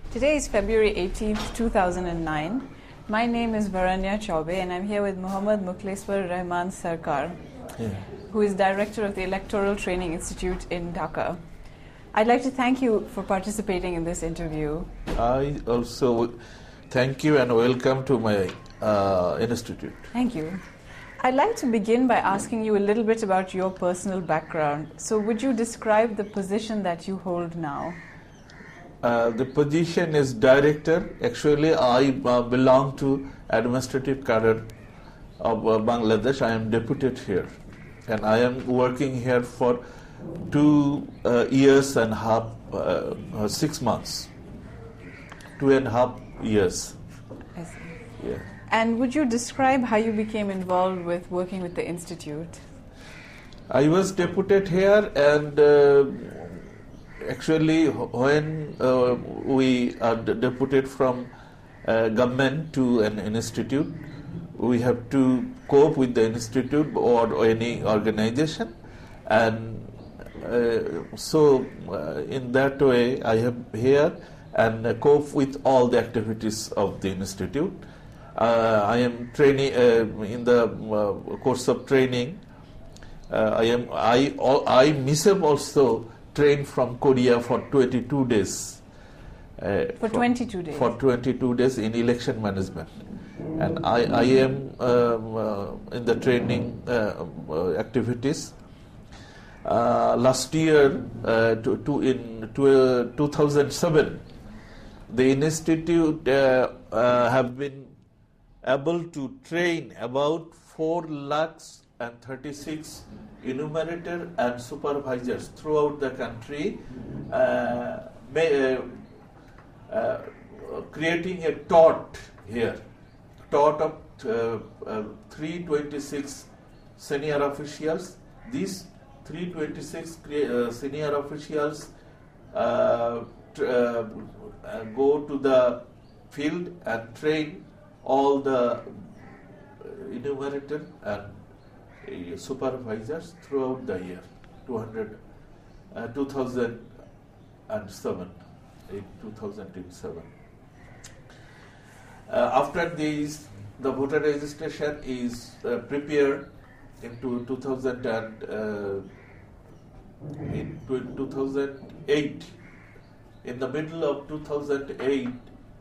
Today is February 18th, 2009. My name is Varanya Chaube and I'm here with Muhammad Mukleswar Rahman Sarkar, who is Director of the Electoral Training Institute in Dhaka. I'd like to thank you for participating in this interview. I also thank you and welcome to my institute. Thank you. I'd like to begin by asking you a little bit about your personal background. So would you describe the position that you hold now? The position is director. Actually, I belong to administrative cadre of Bangladesh. I am deputed here, and I am working here for 2 years and a half, 6 months, 2.5 years. I see. Yeah. And would you describe how you became involved with working with the Institute? I was deputed here, and actually when we are deputed from government to an institute, we have to cope with the institute or any organization, and so in that way I am here and cope with all the activities of the institute. I am training in the course of training. I myself also trained from Korea for 22 days. For 22 days? For 22 days in election management. And I am in the training activities. Last year, in 2007, the institute have been able to train about 436 enumerator and supervisors throughout the country, creating a TOT here, TOT of 326 senior officials. These 326 senior officials go to the field and train all the enumerator and supervisors throughout the year 2007. After these, the voter registration is prepared into 2008. In the middle of 2008,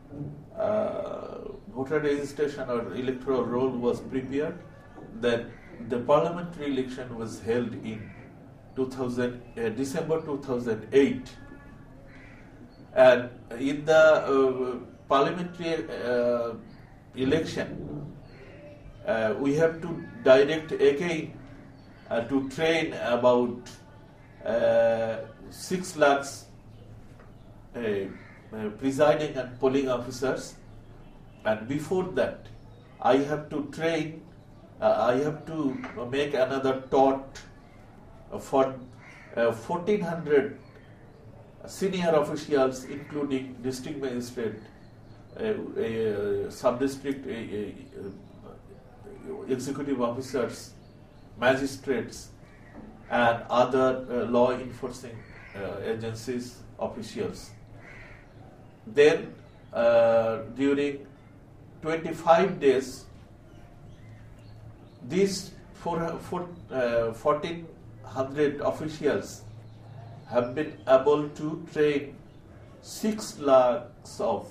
voter registration or electoral roll was prepared. Then the parliamentary election was held in December 2008. And in the parliamentary election, we have to direct again to train about 6 lakhs presiding and polling officers. And before that, I have to train, I have to make another TOT for 1,400 senior officials, including district magistrate, sub-district executive officers, magistrates, and other law enforcing agencies officials. Then during 25 days, these 1,400 officials have been able to train 6 lakhs of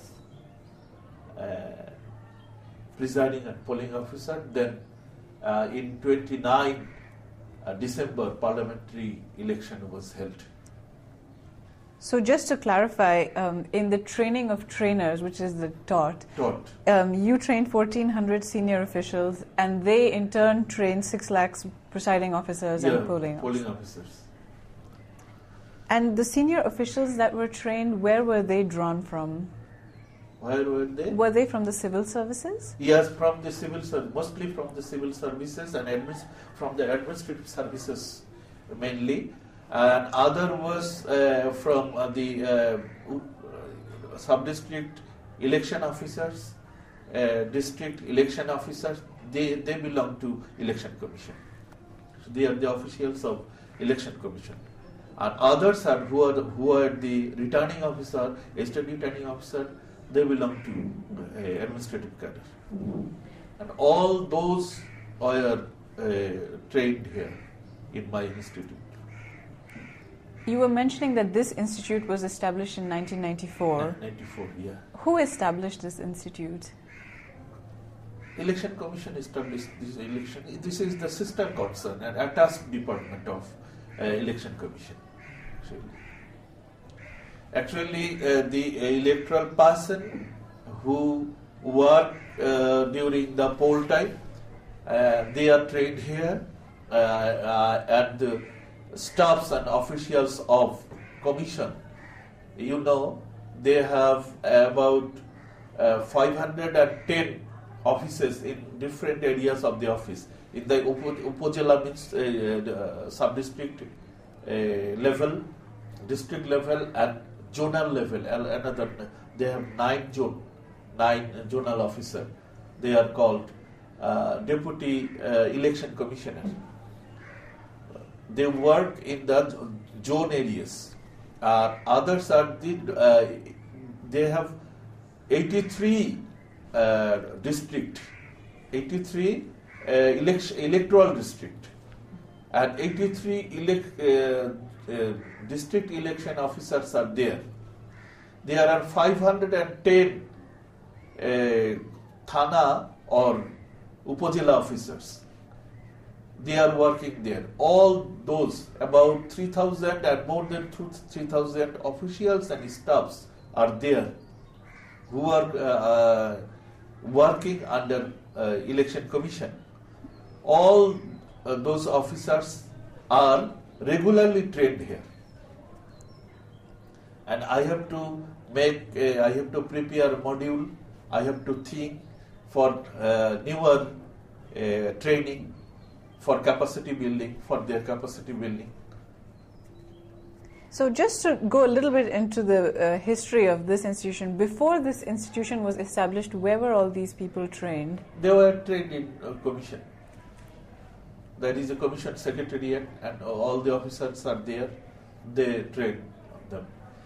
presiding and polling officers. Then in 29 December, parliamentary election was held. So just to clarify, in the training of trainers, which is the TOT, you trained 1,400 senior officials, and they in turn trained 6 lakhs presiding officers and polling officers. And the senior officials that were trained, where were they drawn from? Where were they? Were they from the civil services? Yes, from the civil service, mostly from the civil services and from the administrative services mainly. And other was from the sub-district election officers, district election officers. They belong to election commission. So they are the officials of election commission. And others are who are the returning officer, state returning officer, they belong to administrative cadre. And all those are trained here in my institute. You were mentioning that this institute was established in 1994. 94, yeah. Who established this institute? Election Commission established this election. This is the sister concern and attached department of Election Commission. Actually, the electoral person who work during the poll time, they are trained here, and the staffs and officials of commission, you know, they have about 510 offices in different areas of the office. In the Upazila means sub-district level, district level, and zonal level. Another, they have 9 zonal officers. They are called deputy election commissioners. They work in the zone areas. Others are they have 83 district, 83 electoral district, and 83 district election officers are there. There are 510 Thana or Upazila officers. They are working there. All those, about 3,000 and more than 3,000 officials and staffs are there who are working under election commission. All those officers are regularly trained here. And I have to prepare a module, I have to think for newer training, for capacity building, for their capacity building. So just to go a little bit into the history of this institution, before this institution was established, where were all these people trained? They were trained in commission. There is a commission secretariat and all the officers are there. They train them.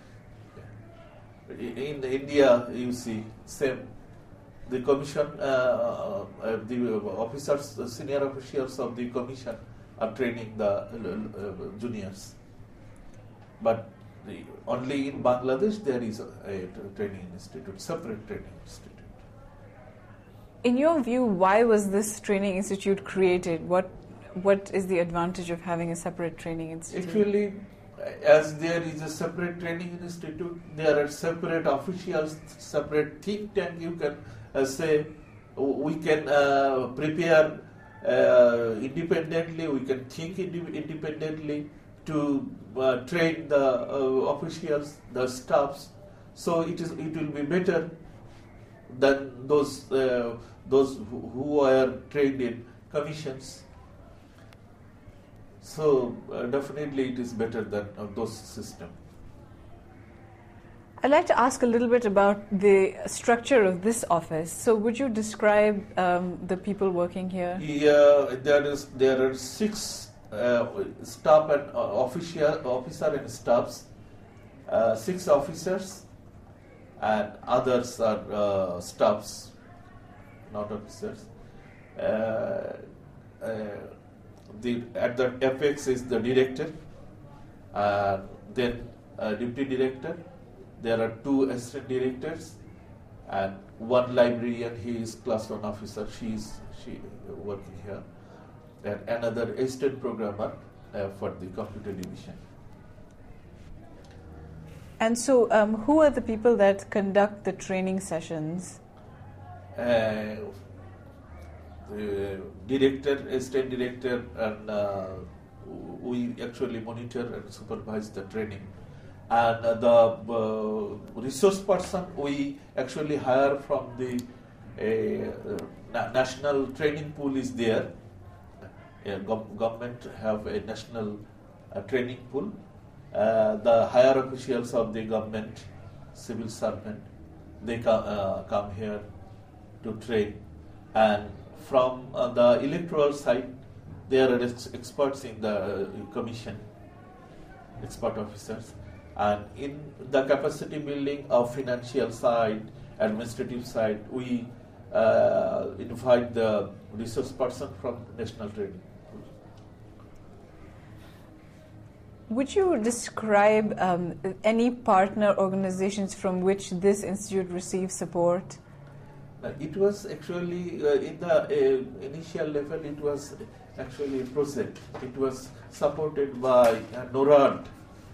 In India, you see, same. The commission, the officers, the senior officials of the commission are training the juniors. But only in Bangladesh there is a training institute, separate training institute. In your view, why was this training institute created? What is the advantage of having a separate training institute? Actually, as there is a separate training institute, there are separate officials, separate think tank. You can say we can prepare independently, we can think independently to train the officials, the staffs. So it will be better than those who are trained in commissions. So definitely it is better than those systems. I'd like to ask a little bit about the structure of this office. So would you describe the people working here? Yeah, there are 6 staff and officer and staffs, 6 officers, and others are staffs, not officers. At the apex is the director, then deputy director. There are 2 assistant directors and 1 librarian. He is class 1 officer. She working here, and another assistant programmer for the computer division. And so, who are the people that conduct the training sessions? The director, assistant director, and we actually monitor and supervise the training. And the resource person we actually hire from the national training pool is there. Government have a national training pool. The higher officials of the government, civil servant, they come here to train. And from the electoral side, there are experts in the commission. expert officers. And in the capacity building of financial side, administrative side, we invite the resource person from national training. Would you describe any partner organizations from which this institute receives support? It was actually, in the initial level, it was actually a project. It was supported by NORAD,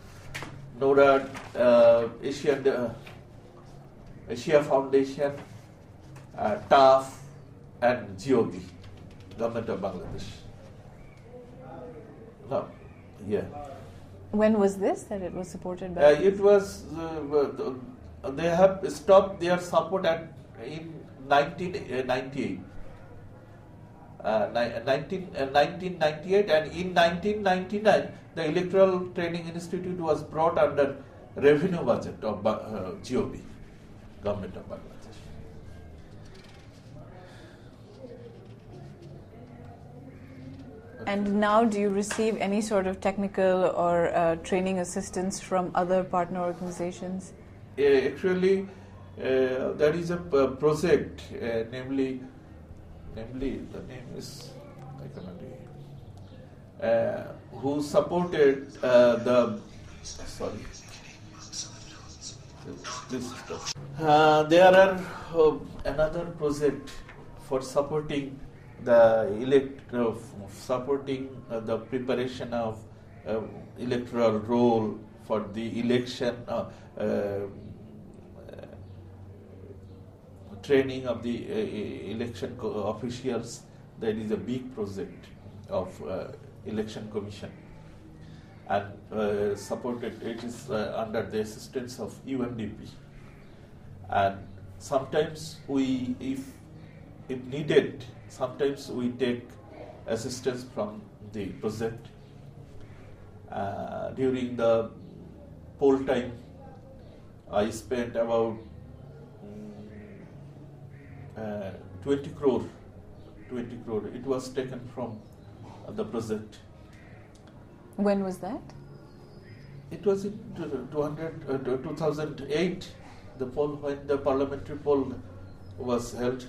Asia Foundation, TAF, and GOB, Government of Bangladesh. No, yeah. When was this that it was supported by? It was, they have stopped their support in 1998. 1998, and in 1999 the Electoral Training Institute was brought under revenue budget of GOB, Government of Bangladesh. And now do you receive any sort of technical or training assistance from other partner organizations? Actually, there is a project, namely the name is, I cannot who supported there are another project for supporting the the preparation of electoral roll for the election, training of the election officials. That is a big project of election commission, and supported. It is under the assistance of UNDP, and sometimes if needed, sometimes we take assistance from the project. During the poll time, I spent about 20 crore. It was taken from the project. When was that? It was in 2008, the poll, when the parliamentary poll was held.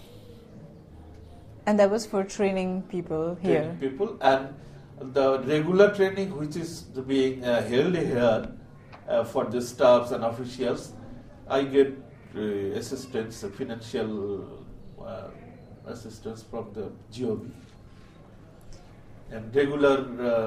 And that was for training people here? Training people, and the regular training which is being held here for the staffs and officials, I get assistance, financial assistance from the GOB. And regular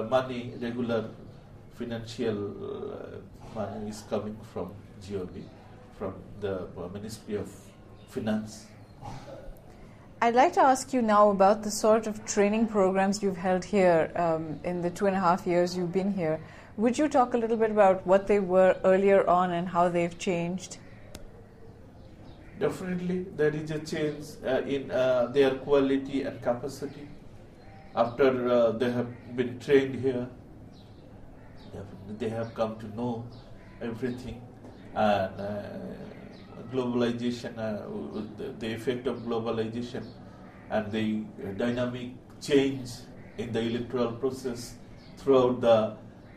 financial money is coming from GOB, from the Ministry of Finance. I'd like to ask you now about the sort of training programs you've held here in the 2.5 years you've been here. Would you talk a little bit about what they were earlier on and how they've changed? Definitely, there is a change in their quality and capacity. After they have been trained here, they have come to know everything, and globalization, the effect of globalization and the dynamic change in the electoral process throughout the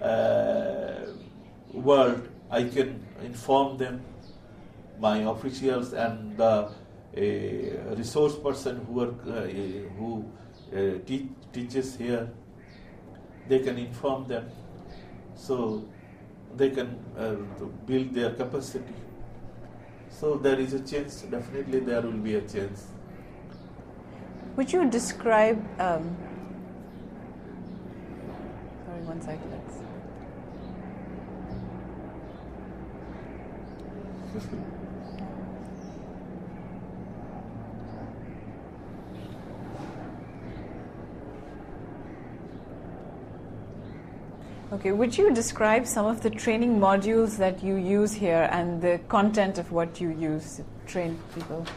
world. I can inform them, my officials and the resource person who teaches here. They can inform them, so they can build their capacity. So there is a change. Definitely there will be a change. Would you describe... sorry, one second. Okay, would you describe some of the training modules that you use here and the content of what you use to train people?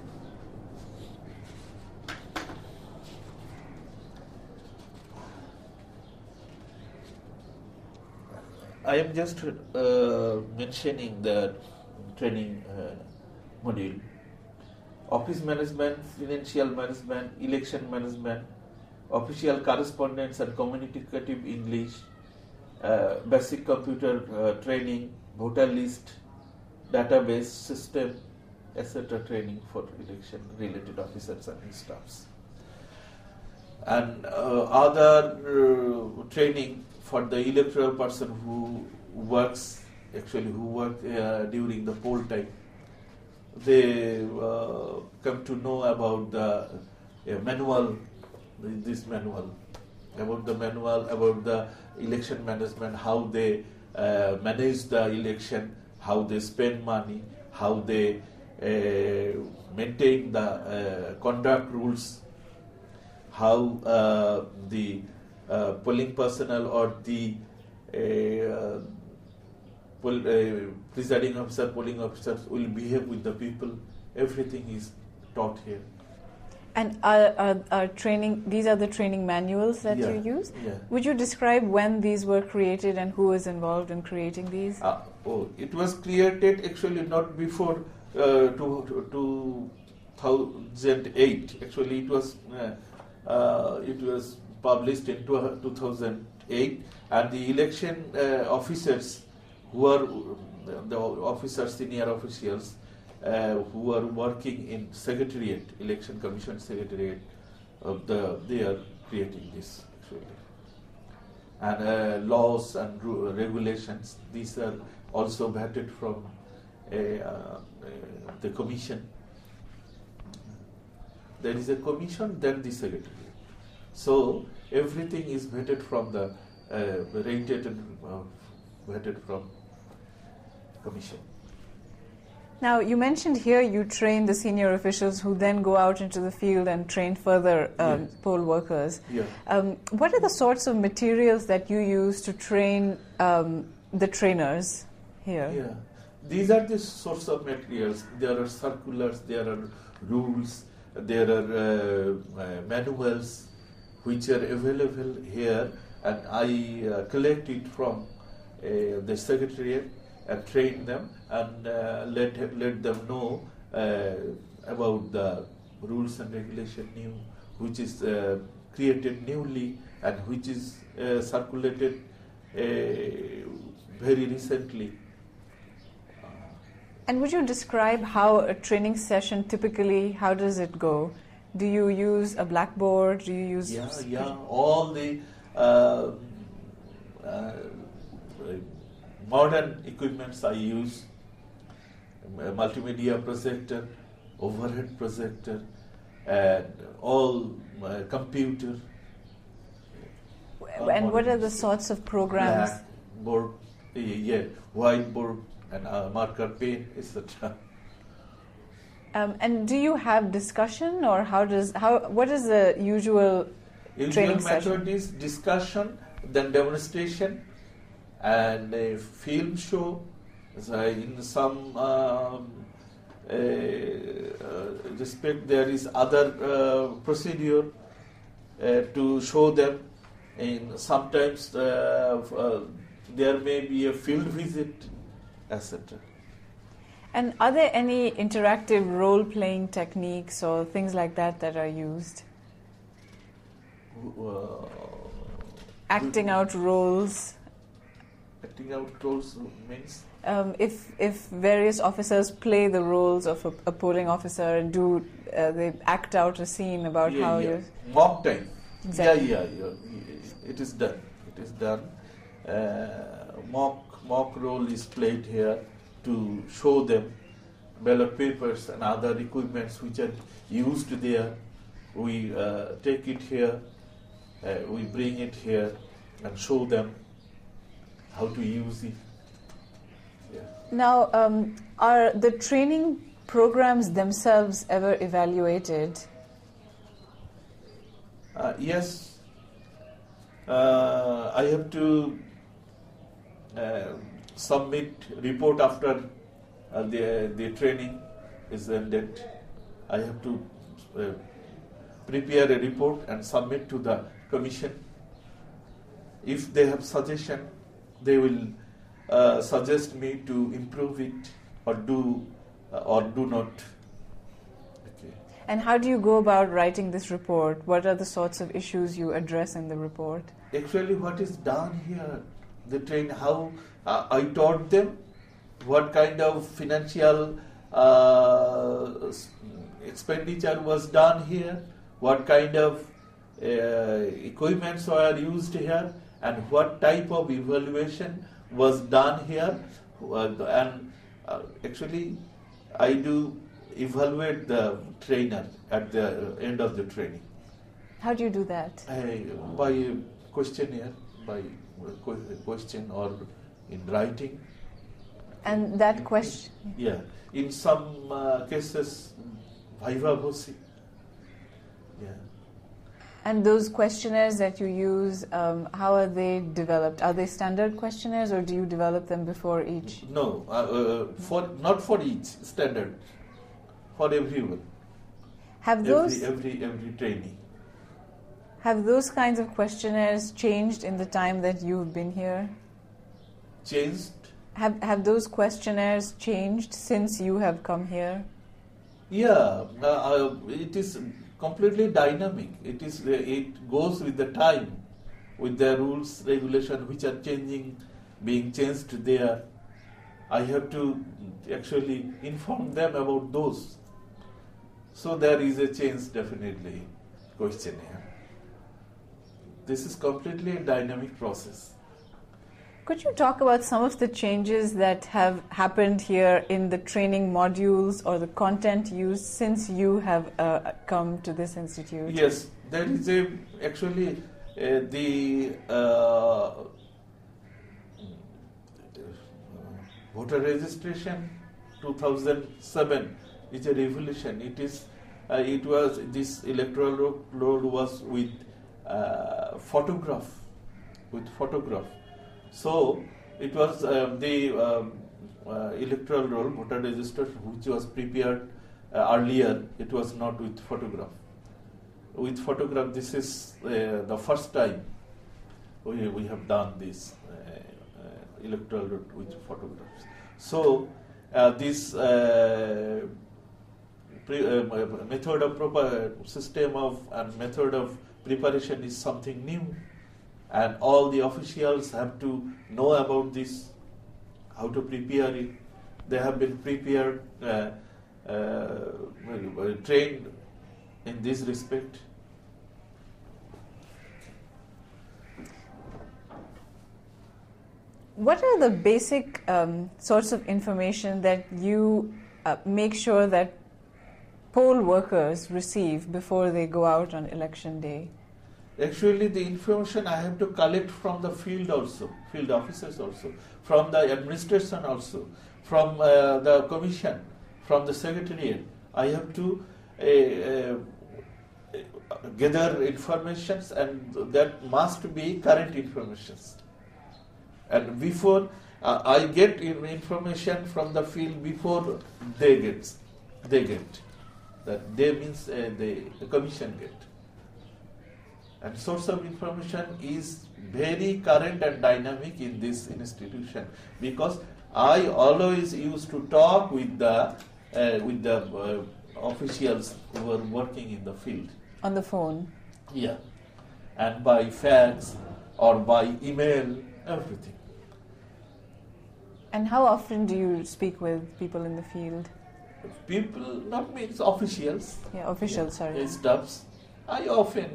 I am just mentioning the training module. Office management, financial management, election management, official correspondence and communicative English, basic computer training, voter list, database system, etc. training for election related officers and staffs. And other training for the electoral person who work during the poll time. They come to know about the manual, about the election management, how they manage the election, how they spend money, how they maintain the conduct rules, how the polling personnel or the presiding officer, polling officers will behave with the people. Everything is taught here. And are training? These are the training manuals that you use. Yeah. Would you describe when these were created and who was involved in creating these? It was created actually not before 2008. Actually, it was published in 2008, and the election officers who are the officers, senior officials, who are working in Secretariat, Election Commission Secretariat, they are creating this actually. And laws and regulations, these are also vetted from the commission. There is a commission, then the Secretariat. So everything is vetted from the rated and vetted from commission. Now, you mentioned here you train the senior officials who then go out into the field and train further poll workers. Yeah. What are the sorts of materials that you use to train the trainers here? Yeah. These are the sorts of materials. There are circulars, there are rules, there are manuals which are available here, and I collect it from the Secretariat and train them and let them know about the rules and regulation which is created newly and which is circulated very recently. And would you describe how a training session typically, how does it go? Do you use a blackboard? Do you use... Yeah, all the modern equipments I use, a multimedia projector, overhead projector, and all computer. And what are the sorts of programs? Blackboard, whiteboard, and marker pen, etc. And do you have discussion, or what is the usual training session? Method is discussion, then demonstration, and a film show. So in some respect, there is other procedure to show them. And sometimes there may be a field visit, etc. And are there any interactive role-playing techniques or things like that that are used? Acting out roles. Acting out roles means? If various officers play the roles of a polling officer and they act out a scene about how you... Mock time. Exactly. Yeah. It is done. Mock role is played here to show them ballot papers and other equipments which are used there. We take it here, we bring it here and show them how to use it. Yeah. Now, are the training programs themselves ever evaluated? Yes. I have to submit report after the training is ended. I have to prepare a report and submit to the commission. If they have suggestion, they will suggest me to improve it or do not. Okay. And how do you go about writing this report? What are the sorts of issues you address in the report? Actually, what is done here They trained how I taught them what kind of financial expenditure was done here, what kind of equipments were used here, and what type of evaluation was done here. And actually, I do evaluate the trainer at the end of the training. How do you do that? By a questionnaire, by a question or in writing. And that question? Yeah. In some cases, viva voce. Yeah. And those questionnaires that you use, how are they developed? Are they standard questionnaires, or do you develop them before each? No, not for each, standard. For everyone. Have those every trainee. Have those kinds of questionnaires changed in the time that you've been here? Changed? Have those questionnaires changed since you have come here? Yeah, it is completely dynamic. It goes with the time, with the rules, regulations which are changing, being changed there. I have to actually inform them about those. So there is a change, definitely, questionnaire. This is completely a dynamic process. Could you talk about some of the changes that have happened here in the training modules or the content used since you have come to this institute? Yes, there is actually the voter registration 2007 is a revolution. It was this electoral roll was with photograph. So it was the electoral roll, voter register, which was prepared earlier. It was not with photograph. With photograph, this is the first time we have done this electoral roll with photographs. So this method of proper system of and method of preparation is something new. And all the officials have to know about this, how to prepare it. They have been prepared, trained in this respect. What are the basic sorts of information that you make sure that poll workers receive before they go out on election day? Actually, the information I have to collect from the field also, field officers also, from the administration also, from the commission, from the secretariat. I have to gather information, and that must be current information. And before I get information from the field before they get. That they means the commission get. And source of information is very current and dynamic in this institution, because I always used to talk with the officials who were working in the field. On the phone? Yeah. And by fax or by email, everything. And how often do you speak with people in the field? People, not me, it's officials. Yeah, officials, sorry. Staffs. I often,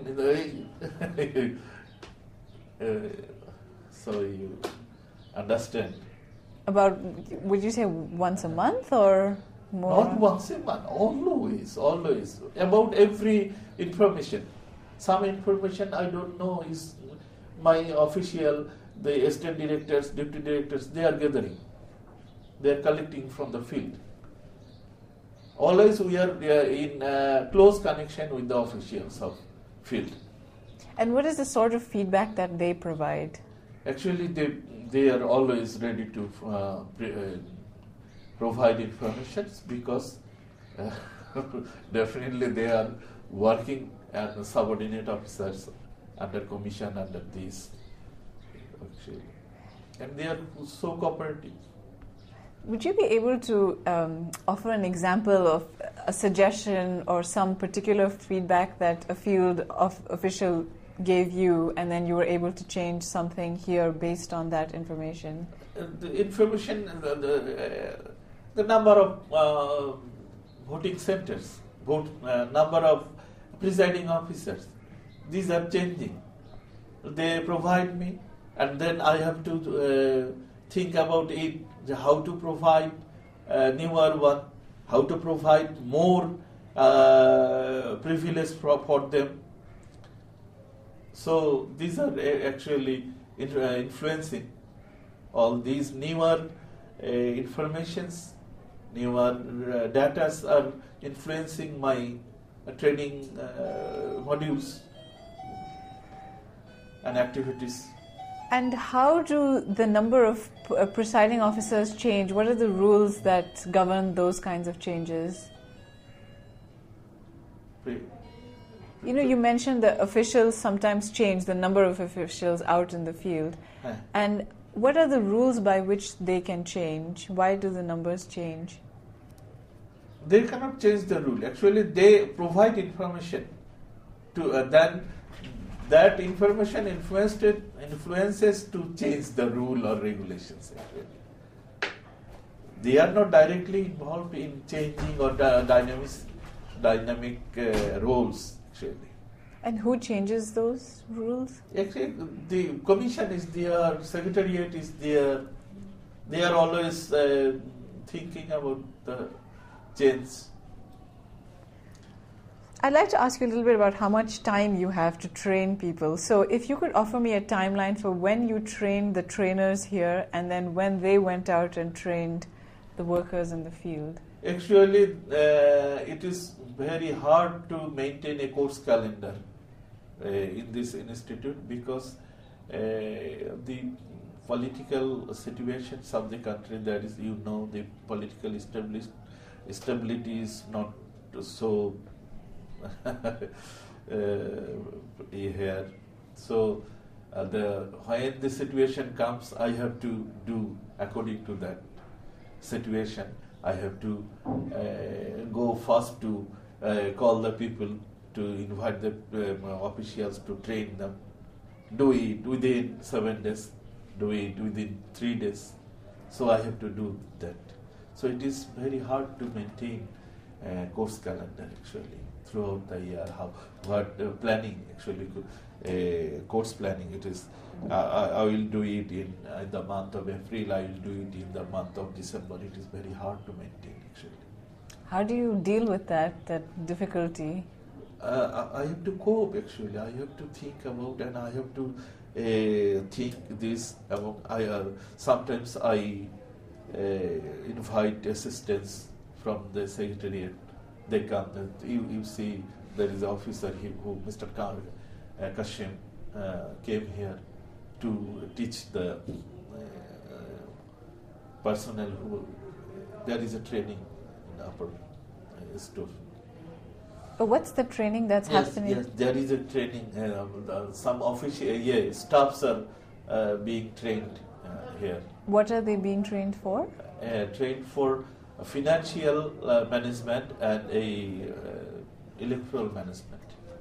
so you understand. About, would you say once a month or more? Not once a month, always. About every information. Some information I don't know is my official, the assistant directors, deputy directors, they are gathering. They are collecting from the field. Always we are in close connection with the officials of field. And what is the sort of feedback that they provide? Actually, they are always ready to provide information, because definitely they are working as subordinate officers under commission, under this. Actually. And they are so cooperative. Would you be able to offer an example of a suggestion or some particular feedback that a field official gave you, and then you were able to change something here based on that information? The information, the number of voting centers, number of presiding officers, these are changing. They provide me, and then I have to think about it, how to provide newer one, how to provide more privilege for them. So these are actually influencing all these newer informations, newer data are influencing my training modules and activities. And how do the number of presiding officers change? What are the rules that govern those kinds of changes? You know, you mentioned that officials sometimes change, the number of officials out in the field. And what are the rules by which they can change? Why do the numbers change? They cannot change the rule. Actually, they provide information to then that information influences to change the rule or regulations. Actually, they are not directly involved in changing or dynamic roles. Actually. And who changes those rules? Actually, the commission is there, secretariat is there. They are always thinking about the change. I'd like to ask you a little bit about how much time you have to train people. So if you could offer me a timeline for when you trained the trainers here and then when they went out and trained the workers in the field. Actually, it is very hard to maintain a course calendar in this institute because the political situations of the country, that is, you know, the political stability is not so here. So when the situation comes, I have to do according to that situation. I have to go first to call the people, to invite the officials to train them, do it within 7 days, do it within 3 days. So I have to do that. So it is very hard to maintain course calendar actually throughout the year. Planning actually, course planning. It is. I will do it in the month of April. I will do it in the month of December. It is very hard to maintain actually. How do you deal with that difficulty? I have to cope actually. I have to think about, and I have to think this about. Sometimes I invite assistance from the secretariat. They come. You see, there is an officer who Mr. Kashim came here to teach the personnel who there is a training in upper store. But what's the training that's happening? Yes, there is a training. Some official staffs are being trained here. What are they being trained for? Trained for financial management and electoral management.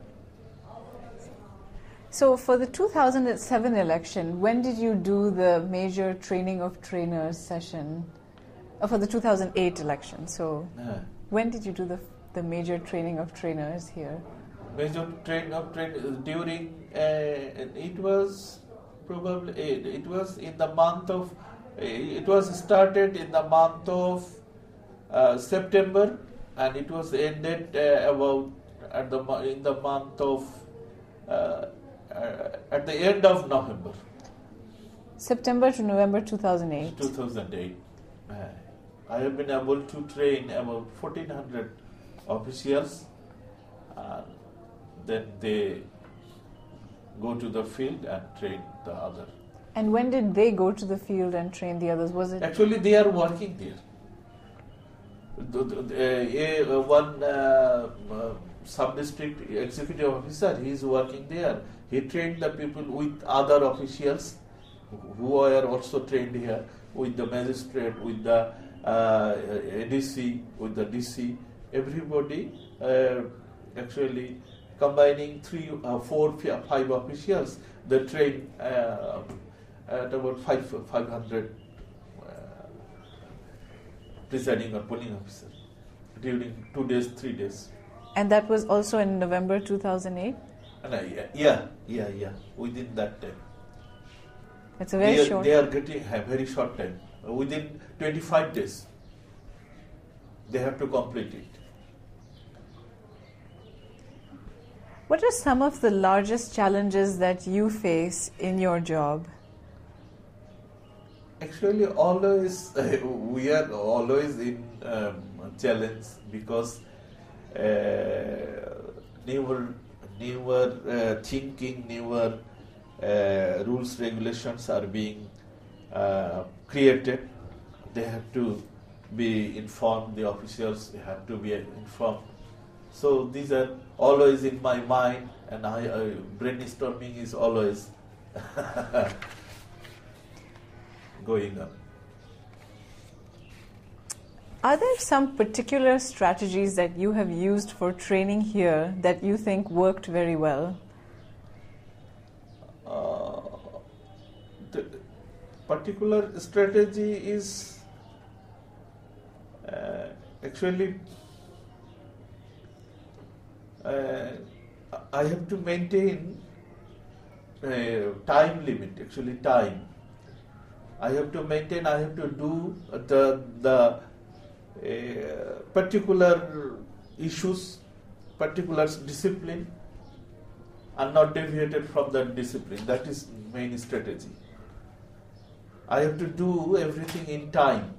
So for the 2007 election, when did you do the major training of trainers session? For the 2008 election, so when did you do the major training of trainers here? Major training of trainers during, it was probably, it was in the month of, it was started in the month of September, and it was ended in the month of at the end of November. September to November 2008. 2008. I have been able to train about 1,400 officials. Then they go to the field and train the other. And when did they go to the field and train the others? Was it actually they are working there? One sub-district executive officer, he is working there. He trained the people with other officials who are also trained here, with the magistrate, with the ADC, with the DC. Everybody actually combining 3, 4, 5 officials. They train at about 500 presiding or polling officers during 2 days, 3 days. And that was also in November 2008? Yeah, within that time. It's a very short. They are getting a very short time. Within 25 days, they have to complete it. What are some of the largest challenges that you face in your job? Actually, always we are always in challenge because newer thinking, newer rules, regulations are being created. They have to be informed, the officials have to be informed. So these are always in my mind, and brainstorming is always going on. Are there some particular strategies that you have used for training here that you think worked very well? The particular strategy is actually I have to maintain time limit, actually time. I have to maintain, I have to do the particular issues, particular discipline, and not deviated from that discipline. That is main strategy. I have to do everything in time.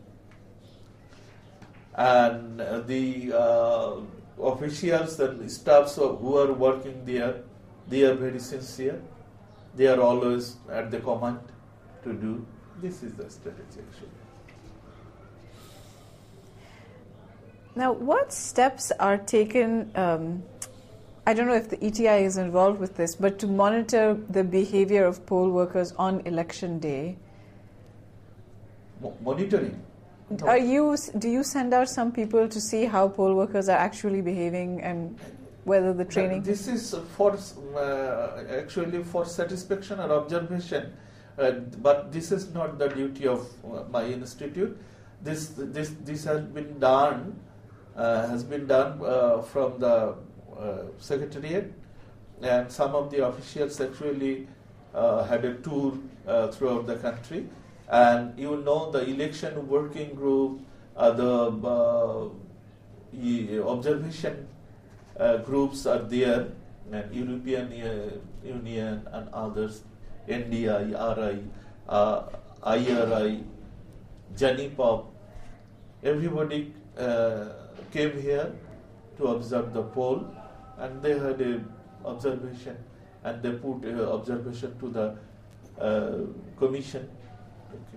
And the officials and staffs who are working there, they are very sincere. They are always at the command to do. This is the strategy actually. Now, what steps are taken, I don't know if the ETI is involved with this, but to monitor the behavior of poll workers on election day? Monitoring? No. Do you send out some people to see how poll workers are actually behaving and whether the training? This is for actually for satisfaction or observation, but this is not the duty of my institute. This has been done from the secretariat, and some of the officials actually had a tour throughout the country. And the election working group, the observation groups are there, and European Union and others, NDI, RI, IRI, JANIPOP, everybody came here to observe the poll, and they had a observation, and they put observation to the commission. Okay.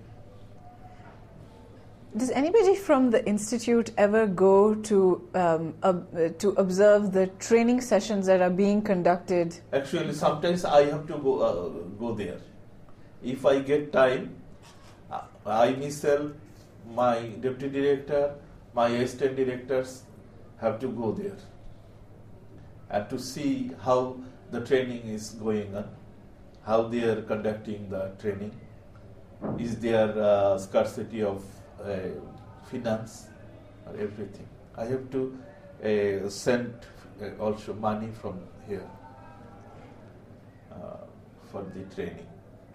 Does anybody from the institute ever go to observe the training sessions that are being conducted? Actually, sometimes I have to go there. If I get time, I myself, my deputy director, my assistant directors have to go there and to see how the training is going on, how they are conducting the training. Is there scarcity of finance or everything? I have to send also money from here for the training.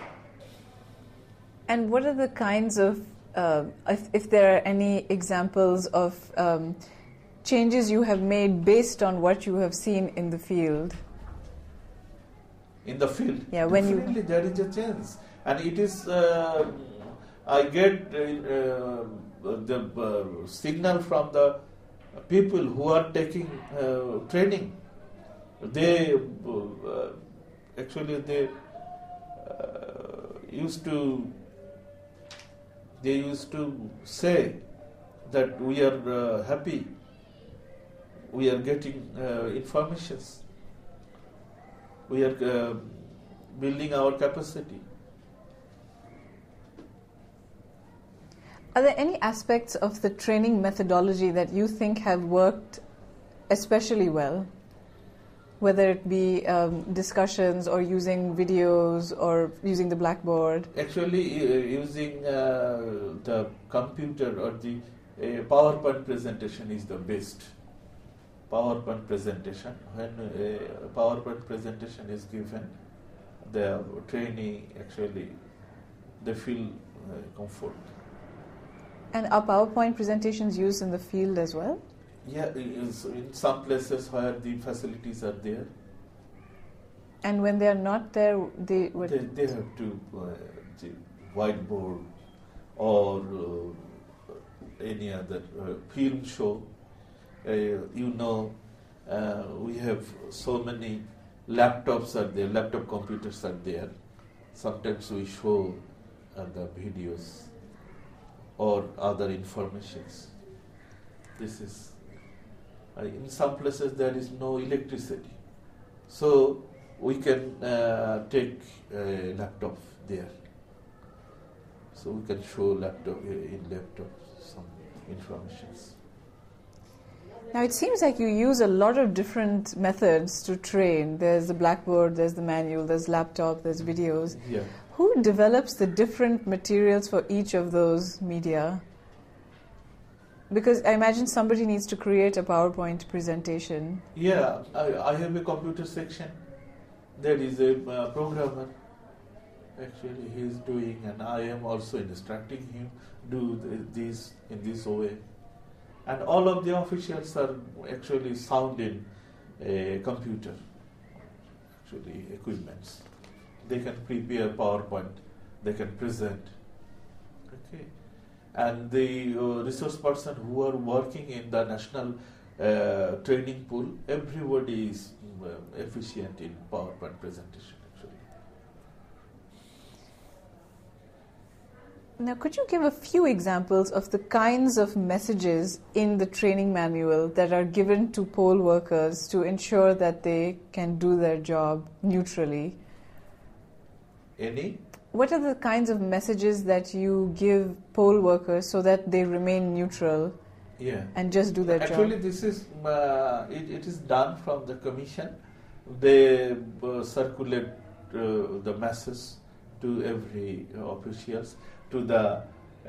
And what are the kinds of, if there are any examples of changes you have made based on what you have seen in the field? In the field? Yeah, definitely there is a change. And it is, I get the signal from the people who are taking training. They used to say that we are happy, we are getting informations, we are building our capacity. Are there any aspects of the training methodology that you think have worked especially well? whether it be discussions or using videos or using the blackboard? Actually, using the computer or the PowerPoint presentation is the best. PowerPoint presentation. When a PowerPoint presentation is given, the trainee actually they feel comfort. And are PowerPoint presentations used in the field as well? Yeah, in some places where the facilities are there. And when they are not there, they have to the whiteboard or any other film show. We have so many laptops are there, laptop computers are there. Sometimes we show the videos or other informations. This is in some places there is no electricity, so we can take a laptop there. So we can show in laptop some informations. Now it seems like you use a lot of different methods to train. There's the blackboard, there's the manual, there's laptop, there's videos. Yeah. Who develops the different materials for each of those media? Because I imagine somebody needs to create a PowerPoint presentation. Yeah, I have a computer section. There is a programmer. Actually, he is doing, and I am also instructing him do this in this way. And all of the officials are actually sound in a computer, actually equipments. They can prepare PowerPoint, they can present. Okay. And the resource person who are working in the national training pool, everybody is efficient in PowerPoint presentation actually. Now, could you give a few examples of the kinds of messages in the training manual that are given to poll workers to ensure that they can do their job neutrally? Any? What are the kinds of messages that you give poll workers so that they remain neutral and just do their job? Actually, this is it is done from the commission. They circulate the message to every officials, to the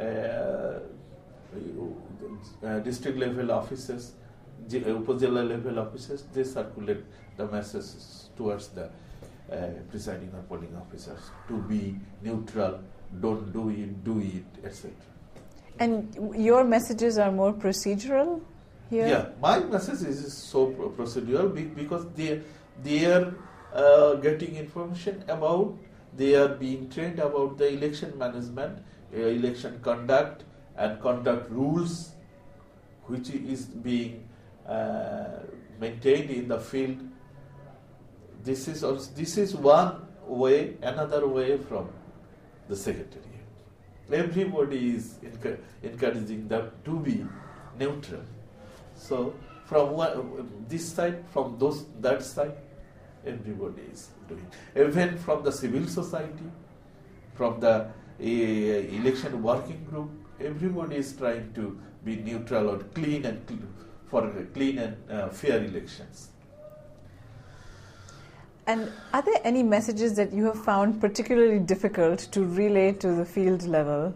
district level officers, Upazila level officers. They circulate the messages towards the presiding or polling officers to be neutral, don't do it, etc. And your messages are more procedural here? Yeah, my message is so procedural because they are getting information about, they are being trained about the election management, election conduct and conduct rules, which is being maintained in the field. This is one way, another way from the secretariat. Everybody is encouraging them to be neutral. So from this side, from that side, everybody is doing. Even from the civil society, from the election working group, everybody is trying to be neutral or clean and for clean and fair elections. And are there any messages that you have found particularly difficult to relay to the field level?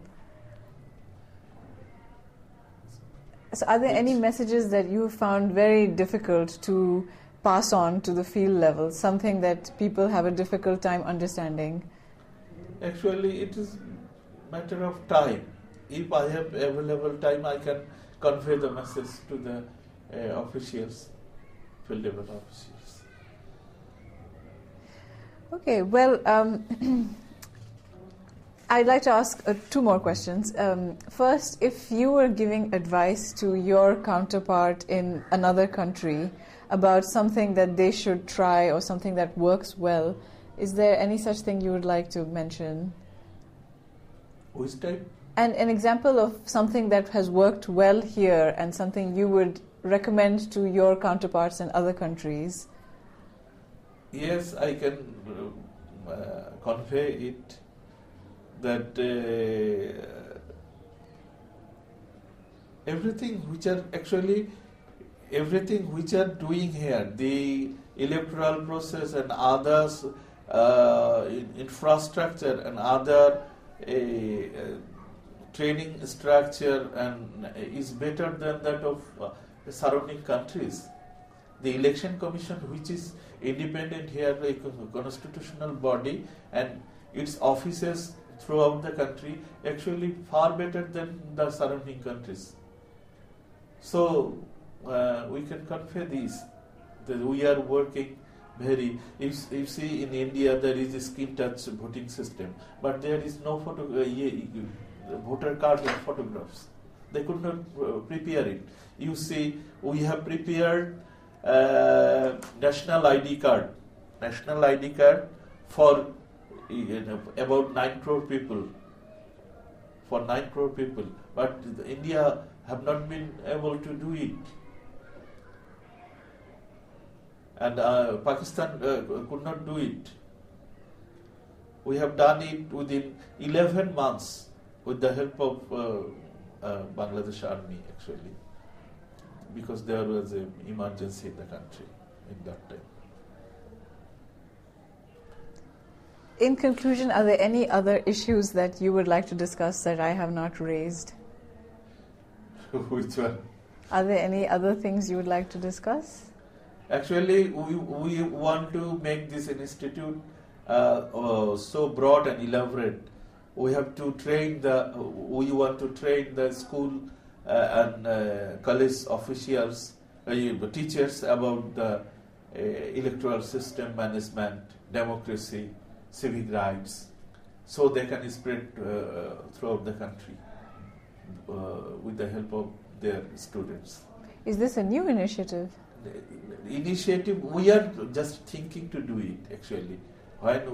So are there any messages that you have found very difficult to pass on to the field level, something that people have a difficult time understanding? Actually, it is a matter of time. If I have available time, I can convey the message to the officials, field level officials. Okay, well, I'd like to ask two more questions. First, if you were giving advice to your counterpart in another country about something that they should try or something that works well, is there any such thing you would like to mention? Which type? And an example of something that has worked well here and something you would recommend to your counterparts in other countries. Yes, I can convey it that everything which are doing here, the electoral process and others, infrastructure and other training structure and is better than that of the surrounding countries. The election commission, which is independent here, a constitutional body, and its offices throughout the country, actually far better than the surrounding countries. So we can convey this, that we are working very. If you see in India there is a skin touch voting system, but there is no voter card and photographs. They could not prepare it. You see, we have prepared national ID card for about 9 crore people. For 9 crore people, but India have not been able to do it, and Pakistan could not do it. We have done it within 11 months with the help of Bangladesh Army, actually, because there was an emergency in the country in that time. In conclusion, are there any other issues that you would like to discuss that I have not raised? Which one? Are there any other things you would like to discuss? Actually, we want to make this institute so broad and elaborate. We want to train the school and college officials, teachers about the electoral system management, democracy, civic rights, so they can spread throughout the country with the help of their students. Is this a new initiative? Initiative, we are just thinking to do it, actually. When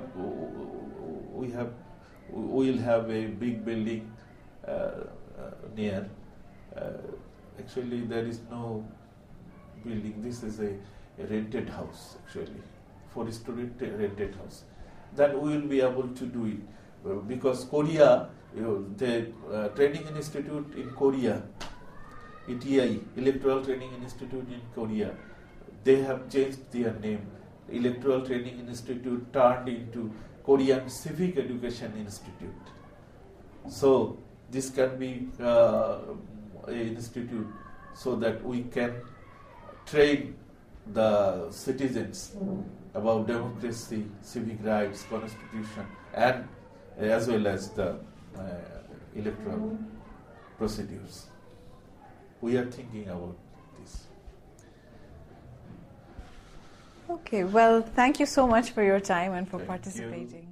we'll have a big building near. Actually, there is no building. This is a rented house, actually, for a student rented house. Then we will be able to do it, because Korea, the training institute in Korea, ETI, Electoral Training Institute in Korea, they have changed their name. Electoral Training Institute turned into Korean Civic Education Institute. So this can be an institute so that we can train the citizens about democracy, civic rights, constitution, and as well as the electoral procedures. We are thinking about this. Okay, well, thank you so much for your time and for participating.